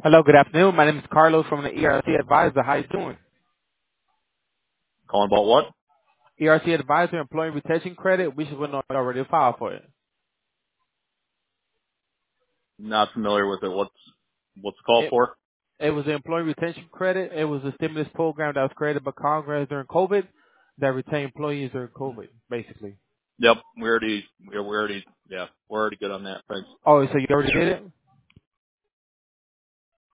Hello, good afternoon. My name is Carlos from the ERC Advisor. How you doing? Calling about what? ERC Advisor, Employee Retention Credit. We should know already filed for it. Not familiar with it. What's the call It for? it was an Employee Retention Credit. It was a stimulus program that was created by Congress during COVID that retained employees during COVID, basically. Yep, we already, yeah, we're already good on that. Thanks. Oh, so you already did it?